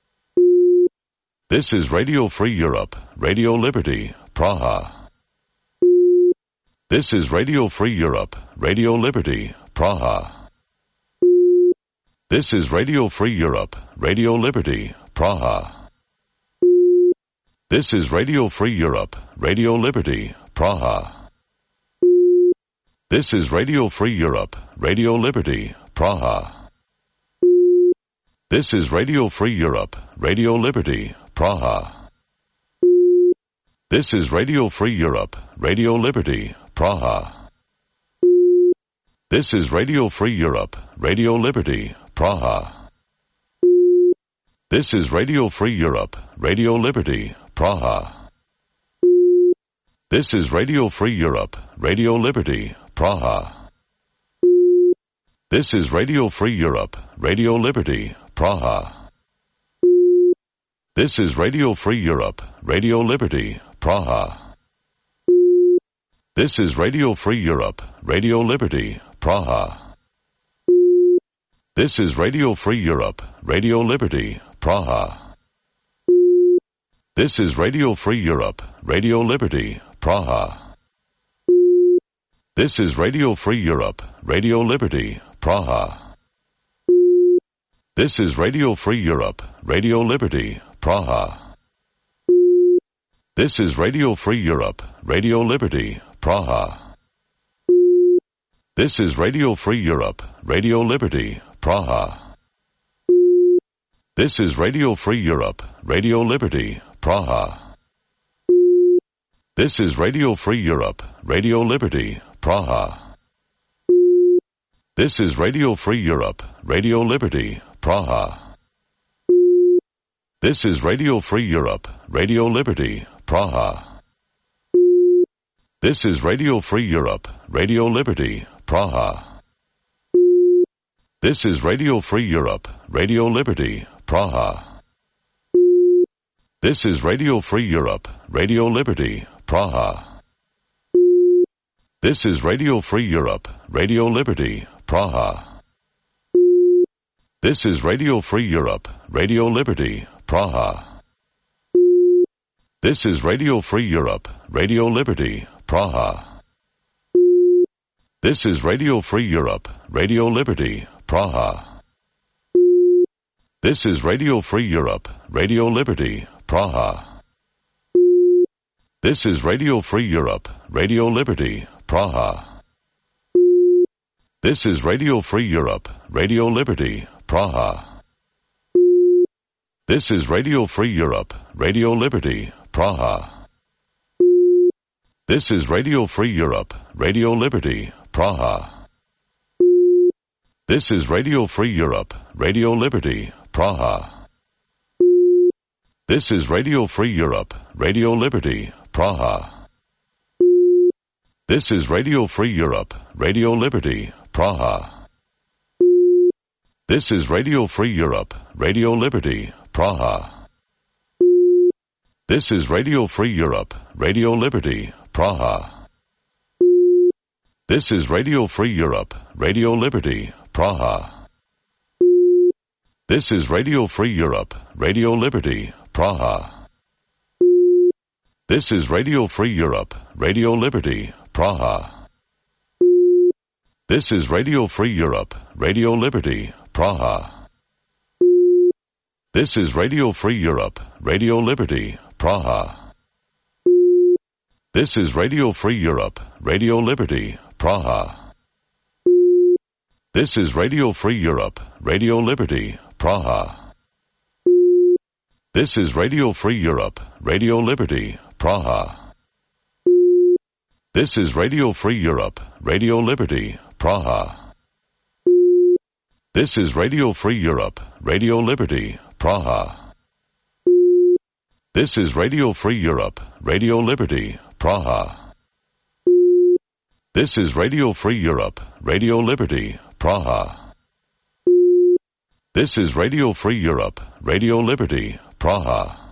This is Radio Free Europe, Radio Liberty, Praha. This is Radio Free Europe, Radio Liberty, Praha. This is Radio Free Europe, Radio Liberty, Praha. This is Radio Free Europe, Radio Liberty, Praha. This is Radio Free Europe, Radio Liberty, Praha. This is Radio Free Europe, Radio Liberty, Praha. This is Radio Free Europe, Radio Liberty, Praha. This is Radio Free Europe, Radio Liberty, Praha. This is Radio Free Europe, Radio Liberty, Praha. This is Radio Free Europe, Radio Liberty, Praha. This is Radio Free Europe, Radio Liberty, Praha. This is Radio Free Europe, Radio Liberty, Praha. This is Radio Free Europe, Radio Liberty, Praha. This is Radio Free Europe, Radio Liberty, Praha. This is Radio Free Europe, Radio Liberty, Praha. This is Radio Free Europe, Radio Liberty, Praha. This is Radio Free Europe, Radio Liberty, Praha. This is Radio Free Europe, Radio Liberty, Praha. This is Radio Free Europe, Radio Liberty, Praha. This is Radio Free Europe, Radio Liberty, Praha. This is Radio Free Europe, Radio Liberty, Praha. This is Radio Free Europe, Radio Liberty, Praha. This is Radio Free Europe, Radio Liberty, Praha. This is Radio Free Europe, Radio Liberty, Praha. This is Radio Free Europe, Radio Liberty, Praha. This is Radio Free Europe, Radio Liberty, Praha. This is Radio Free Europe, Radio Liberty, Praha. This is Radio Free Europe, Radio Liberty, Praha. This is Radio Free Europe, Radio Liberty, Praha. This is Radio Free Europe, Radio Liberty, Praha. This is Radio Free Europe, Radio Liberty, Praha. This is Radio Free Europe, Radio Liberty, Praha. This is Radio Free Europe, Radio Liberty, Praha. This is Radio Free Europe, Radio Liberty, Praha. This is Radio Free Europe, Radio Liberty, Praha. This is Radio Free Europe, Radio Liberty, Praha. This is Radio Free Europe, Radio Liberty, Praha. This is Radio Free Europe, Radio Liberty, Praha. This is Radio Free Europe, Radio Liberty, Praha. This is Radio Free Europe, Radio Liberty, Praha. This is Radio Free Europe, Radio Liberty, Praha. This is Radio Free Europe, Radio Liberty, Praha. This is Radio Free Europe, Radio Liberty, Praha. This is Radio Free Europe, Radio Liberty, Praha. This is Radio Free Europe, Radio Liberty, Praha. This is Radio Free Europe, Radio Liberty, Praha. This is Radio Free Europe, Radio Liberty, Praha. This is Radio Free Europe, Radio Liberty, Praha. This is Radio Free Europe, Radio Liberty, Praha. This is Radio Free Europe, Radio Liberty, Praha. This is Radio Free Europe, Radio Liberty, Praha. This is Radio Free Europe, Radio Liberty, Praha. This is Radio Free Europe, Radio Liberty, Praha.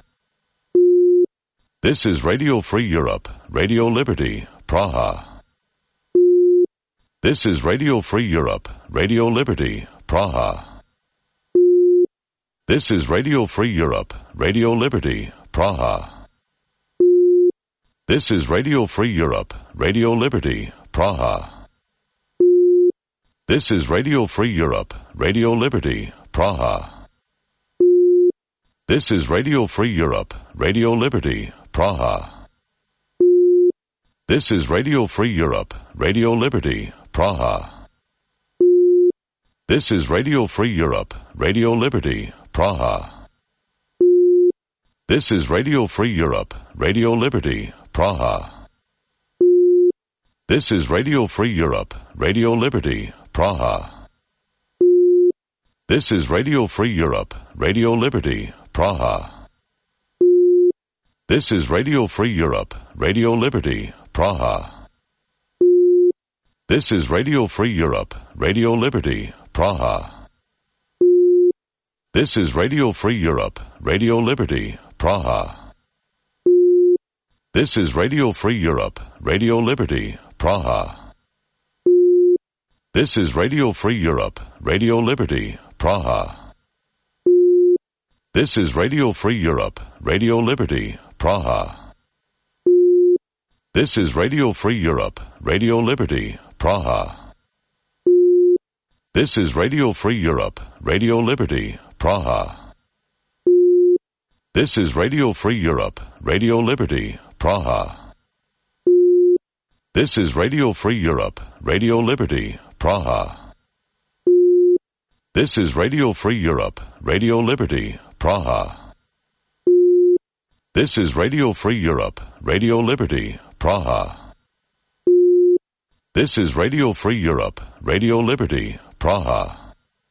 This is Radio Free Europe, Radio Liberty, Praha. This is Radio Free Europe, Radio Liberty, Praha. This is Radio Free Europe, Radio Liberty, Praha. This is Radio Free Europe, Radio Liberty, Praha. This is Radio Free Europe, Radio Liberty, Praha. This is Radio Free Europe, Radio Liberty, Praha. This is Radio Free Europe, Radio Liberty, Praha. This is Radio Free Europe, Radio Liberty, Praha. This is Radio Free Europe, Radio Liberty, Praha. This is Radio Free Europe, Radio Liberty, Praha. This is Radio Free Europe, Radio Liberty, Praha. This is Radio Free Europe, Radio Liberty, Praha. This is Radio Free Europe, Radio Liberty, Praha. This is Radio Free Europe, Radio Liberty, Praha. This is Radio Free Europe, Radio Liberty, Praha. This is Radio Free Europe, Radio Liberty, Praha. This is Radio Free Europe, Radio Liberty, Praha. This is Radio Free Europe, Radio Liberty, Praha. This is Radio Free Europe, Radio Liberty, Praha. This is Radio Free Europe, Radio Liberty, Praha. This is Radio Free Europe, Radio Liberty, Praha. This is Radio Free Europe, Radio Liberty, Praha. This is Radio Free Europe, Radio Liberty, Praha. This is Radio Free Europe, Radio Liberty, Praha.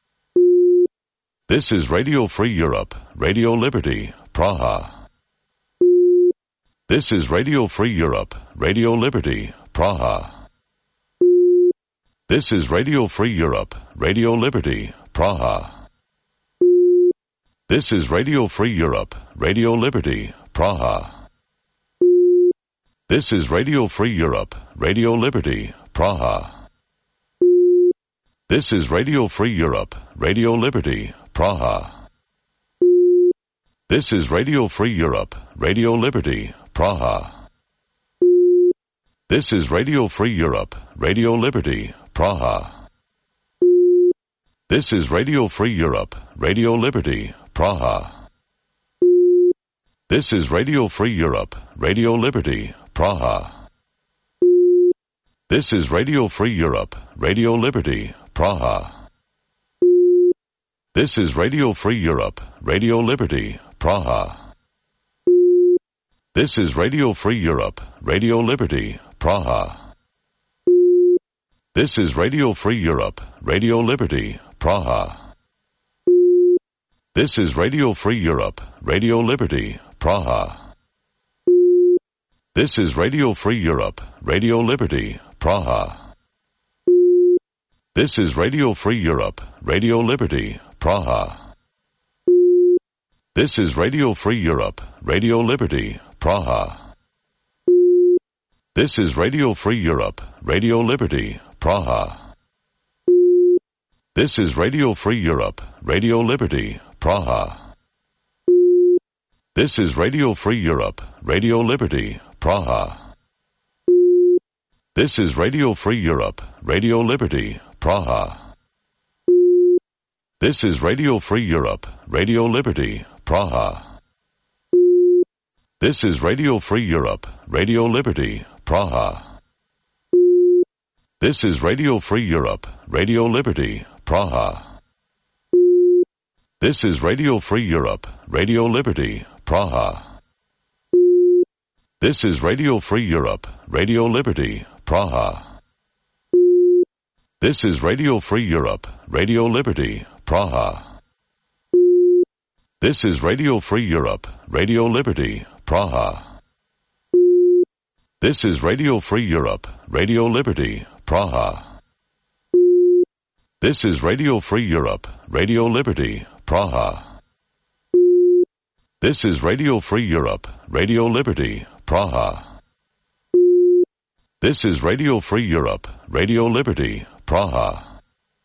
This is Radio Free Europe, Radio Liberty, Praha. This is Radio Free Europe, Radio Liberty, Praha. This is Radio Free Europe, Radio Liberty, Praha. This is Radio Free Europe, Radio Liberty, Praha. This is Radio Free Europe, Radio Liberty, Praha. This is Radio Free Europe, Radio Liberty, Praha. This is Radio Free Europe, Radio Liberty, Praha. This is Radio Free Europe, Radio Liberty, Praha. This is Radio Free Europe, Radio Liberty, Praha. This is Radio Free Europe, Radio Liberty, Praha. This is Radio Free Europe, Radio Liberty, Praha. This is Radio Free Europe, Radio Liberty, Praha. This is Radio Free Europe, Radio Liberty, Praha. This is Radio Free Europe, Radio Liberty, Praha. This is Radio Free Europe, Radio Liberty, Praha. This is Radio Free Europe, Radio Liberty, Praha. This is Radio Free Europe, Radio Liberty, Praha. This is Radio Free Europe, Radio Liberty, Praha. This is Radio Free Europe, Radio Liberty, Praha. This is Radio Free Europe, Radio Liberty, Praha. This is Radio Free Europe, Radio Liberty, Praha. This is Radio Free Europe, Radio Liberty, Praha. This is Radio Free Europe, Radio Liberty, Praha. This is Radio Free Europe, Radio Liberty, Praha. This is Radio Free Europe, Radio Liberty, Praha. This is Radio Free Europe, Radio Liberty, Praha. This is Radio Free Europe, Radio Liberty, Praha. This is Radio Free Europe, Radio Liberty, Praha. This is Radio Free Europe, Radio Liberty, Praha. This is Radio Free Europe, Radio Liberty, Praha. This is Radio Free Europe, Radio Liberty, Praha. This is Radio Free Europe, Radio Liberty, Praha. This is Radio Free Europe, Radio Liberty, Praha.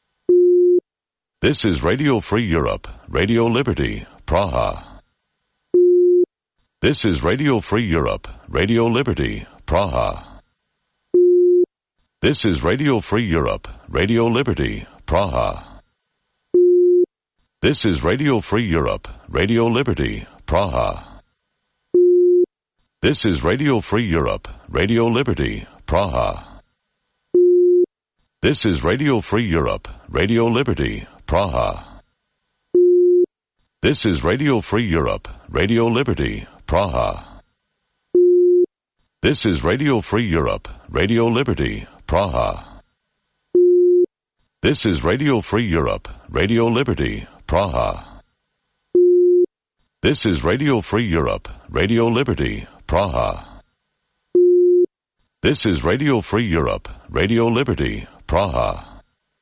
This is Radio Free Europe, Radio Liberty, Praha. This is Radio Free Europe, Radio Liberty, Praha. This is Radio Free Europe, Radio Liberty, Praha. This is Radio Free Europe, Radio Liberty, Praha. This is Radio Free Europe, Radio Liberty, Praha. This is Radio Free Europe, Radio Liberty, Praha. This is Radio Free Europe, Radio Liberty, Praha. This is Radio Free Europe, Radio Liberty, Praha. This is Radio Free Europe, Radio Liberty, Praha. This is Radio Free Europe, Radio Liberty, Praha. This is Radio Free Europe, Radio Liberty, Praha.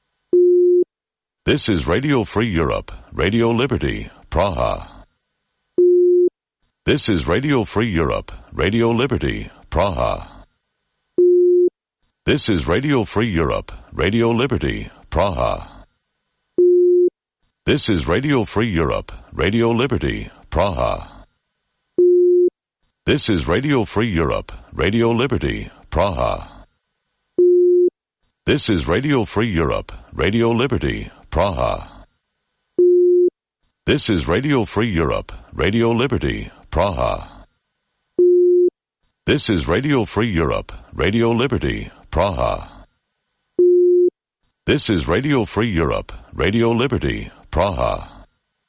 This is Radio Free Europe, Radio Liberty, Praha. This is Radio Free Europe, Radio Liberty, Praha. This is Radio Free Europe, Radio Liberty, Praha. This is Radio Free Europe, Radio Liberty, Praha. This is Radio Free Europe, Radio Liberty, Praha. This is Radio Free Europe, Radio Liberty, Praha. This is Radio Free Europe, Radio Liberty, Praha. This is Radio Free Europe, Radio Liberty, Praha. This is Radio Free Europe, Radio Liberty, Praha.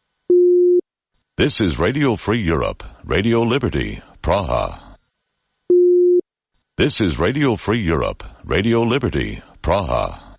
This is Radio Free Europe, Radio Liberty, Praha. This is Radio Free Europe, Radio Liberty, Praha.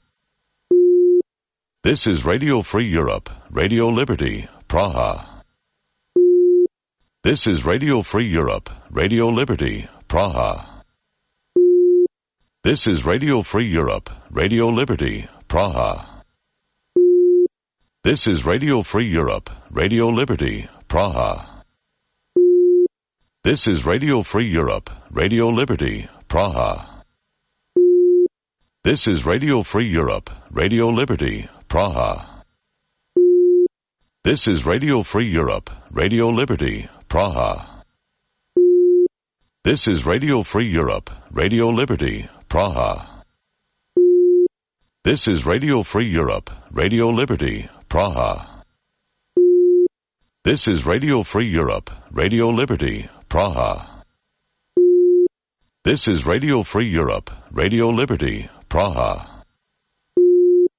This is Radio Free Europe, Radio Liberty, Praha. This is Radio Free Europe, Radio Liberty, Praha. This is Radio Free Europe, Radio Liberty, Praha. This is Radio Free Europe, Radio Liberty, Praha. This is Radio Free Europe, Radio Liberty, Praha. This is Radio Free Europe, Radio Liberty, Praha. This is Radio Free Europe, Radio Liberty, Praha. This is Radio Free Europe, Radio Liberty, Praha. This is Radio Free Europe, Radio Liberty, Praha. This is Radio Free Europe, Radio Liberty, Praha. This is Radio Free Europe, Radio Liberty, Praha.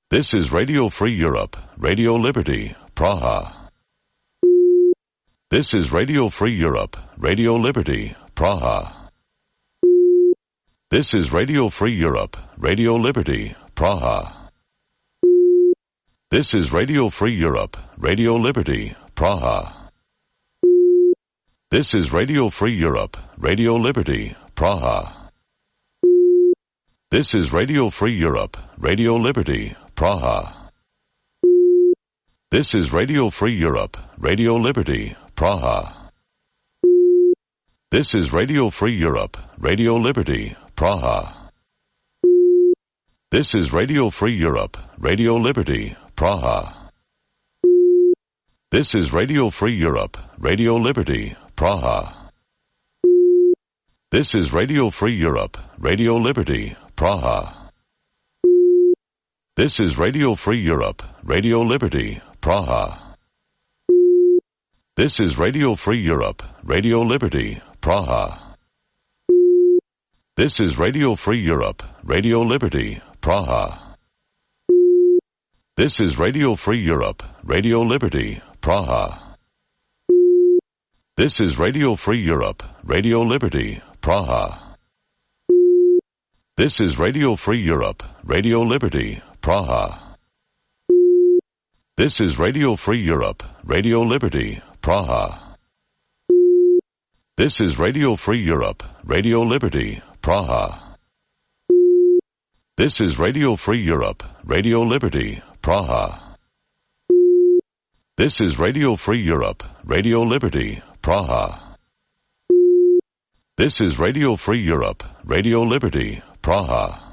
This is Radio Free Europe, Radio Liberty, Praha. This is Radio Free Europe, Radio Liberty, Praha. This is Radio Free Europe, Radio Liberty, Praha. This is Radio Free Europe, Radio Liberty, Praha. This is Radio Free Europe, Radio Liberty, Praha. This is Radio Free Europe, Radio Liberty, Praha. This is Radio Free Europe, Radio Liberty, Praha. This is Radio Free Europe, Radio Liberty, Praha. This is Radio Free Europe, Radio Liberty, Praha. This is Radio Free Europe, Radio Liberty, Praha. This is Radio Free Europe, Radio Liberty, Praha. This is Radio Free Europe, Radio Liberty, Praha. This is Radio Free Europe, Radio Liberty, Praha. This is Radio Free Europe, Radio Liberty, Praha. This is Radio Free Europe, Radio Liberty, Praha. This is Radio Free Europe, Radio Liberty, Praha. This is Radio Free Europe, Radio Liberty, Praha. This is Radio Free Europe, Radio Liberty, Praha. This is Radio Free Europe, Radio Liberty, Praha. This is Radio Free Europe, Radio Liberty, Praha. This is Radio Free Europe, Radio Liberty, Praha. This is Radio Free Europe, Radio Liberty, Praha.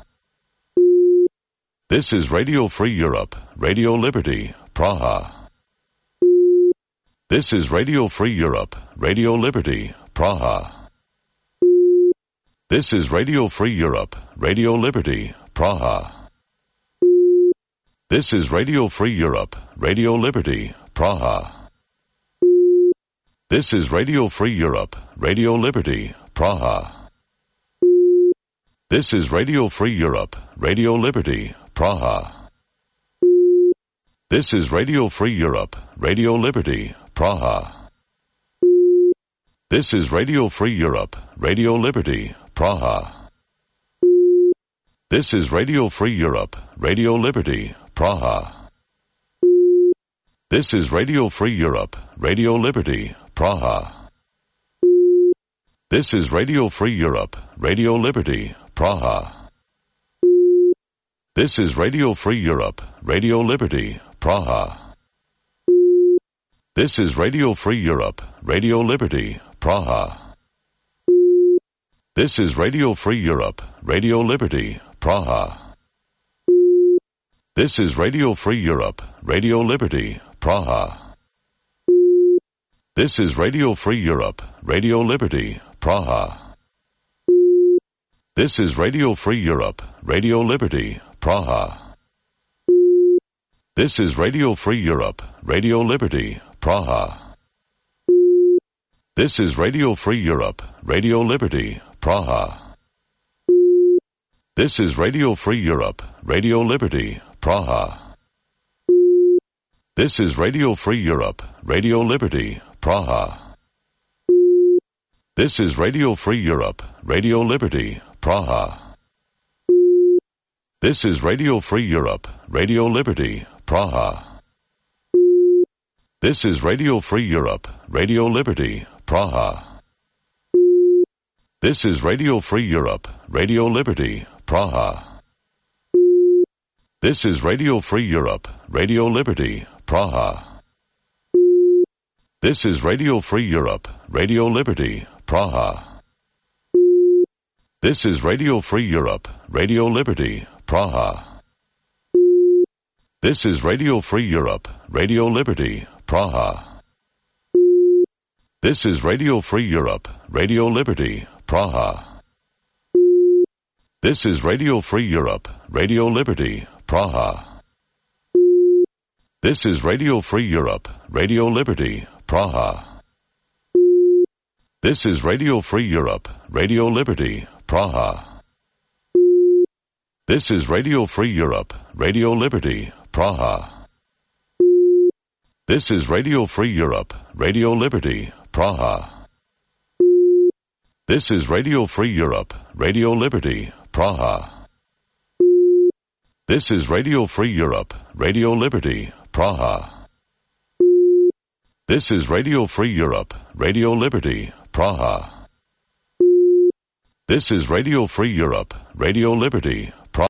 This is Radio Free Europe, Radio Liberty, Praha. This is Radio Free Europe, Radio Liberty, Praha. This is Radio Free Europe, Radio Liberty, Praha. This is Radio Free Europe, Radio Liberty, Praha. This is Radio Free Europe, Radio Liberty, Praha. This is Radio Free Europe, Radio Liberty, Praha. This is Radio Free Europe, Radio Liberty, Praha. This is Radio Free Europe, Radio Liberty, Praha. This is Radio Free Europe, Radio Liberty, Praha. This is Radio Free Europe, Radio Liberty, Praha. This is Radio Free Europe, Radio Liberty, Praha. This is Radio Free Europe, Radio Liberty, Praha. This is Radio Free Europe, Radio Liberty, Praha. This is Radio Free Europe, Radio Liberty, Praha. This is Radio Free Europe, Radio Liberty, Praha. This is Radio Free Europe, Radio Liberty, Praha. This is Radio Free Europe, Radio Liberty, Praha. This is Radio Free Europe, Radio Liberty, Praha. This is Radio Free Europe, Radio Liberty, Praha. This is Radio Free Europe, Radio Liberty, Praha. This is Radio Free Europe, Radio Liberty, Praha. This is Radio Free Europe, Radio Liberty, Praha. This is Radio Free Europe, Radio Liberty, Praha. This is Radio Free Europe, Radio Liberty, Praha. This is Radio Free Europe, Radio Liberty, Praha. This is Radio Free Europe, Radio Liberty, Praha. This is Radio Free Europe, Radio Liberty, Praha. This is Radio Free Europe, Radio Liberty, Praha. This is Radio Free Europe, Radio Liberty, Praha. This is Radio Free Europe, Radio Liberty, Praha. This is Radio Free Europe, Radio Liberty, Praha. This is Radio Free Europe, Radio Liberty, Praha. This is Radio Free Europe, Radio Liberty, Praha. This is Radio Free Europe, Radio Liberty, Praha. This is Radio Free Europe, Radio Liberty, Praha. This is Radio Free Europe, Radio Liberty, Praha. This is Radio Free Europe, Radio Liberty, Praha. This is Radio Free Europe, Radio Liberty, Praha. This is Radio Free Europe, Radio Liberty,